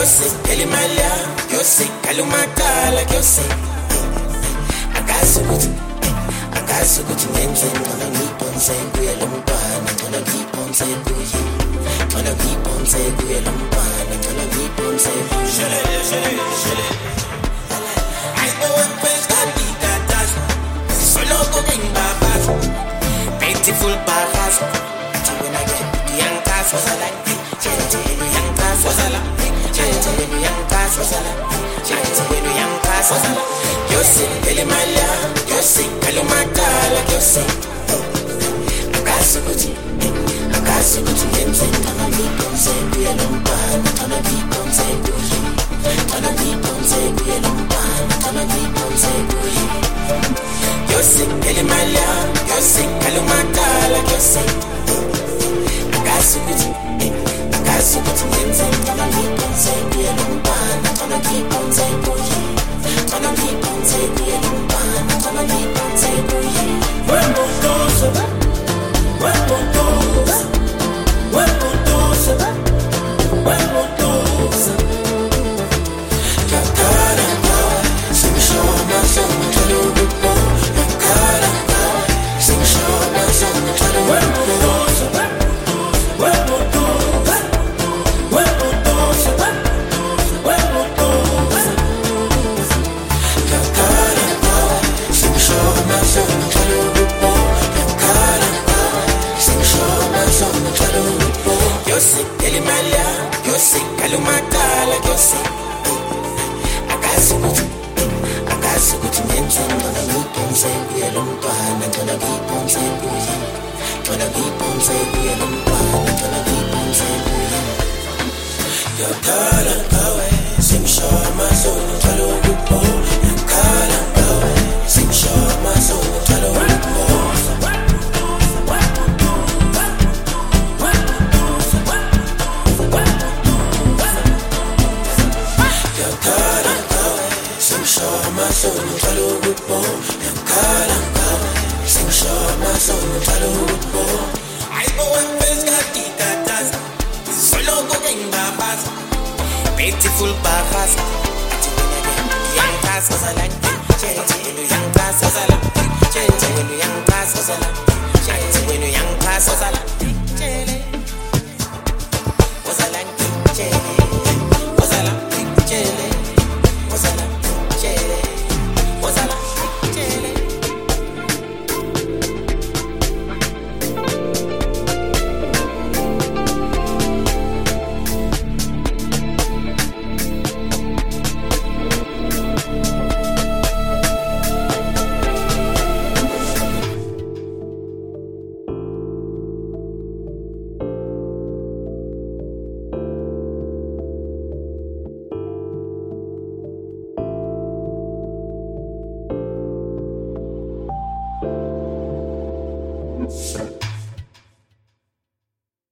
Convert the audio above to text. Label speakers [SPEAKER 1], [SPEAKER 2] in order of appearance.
[SPEAKER 1] Yose, Elimalia, Yose, Kalumatala, Yose. Akasukuti, Menzen, gonna keep on saying, Guyalumpana, gonna keep on saying, gonna keep on saying, Guyalumpana, gonna keep on saying, Shale. I know I'm first, I need that dash. Solo cooking babas, beautiful babas. When I get the young cars, was I like it? Young cars, was I like it? Young cars, was I like it? Young cars, was I like it? Yose, Elimalia, Yose, Kalumatala, Yose. Akasukuti, Menzen, gonna keep on saying, Guyalumpana, gonna keep on saying, gonna keep on saying, Guyalumpana, gonna keep on saying, Yose, Elimalia, Yose, Kalumatala, Yose. Akasukuti, Menzen, gonna keep on saying, Guyalumpana, gonna keep on saying, gonna keep on saying, Guyalumpana, gonna keep on saying, Yose, Elimalia, Yose, Kalumatala, Yose. Akasukuti, Menzen, gonna keep on saying, Guyalumpana, gonna keep on saying, gonna keep on saying, Guyalumpana, gonna keep on saying, Yakala, Kawe, sing Shama, so Talo, Lupo, Yakala, Kawe, sing Shama, so Talo, Lupo. Shama sono talo lupo, yakala kawe. Sing shama sono talo lupo. I go and face gatita tas. Solo cooking babas, beautiful babas. Young cars was a like young cars was a like young cars was a like young cars was a like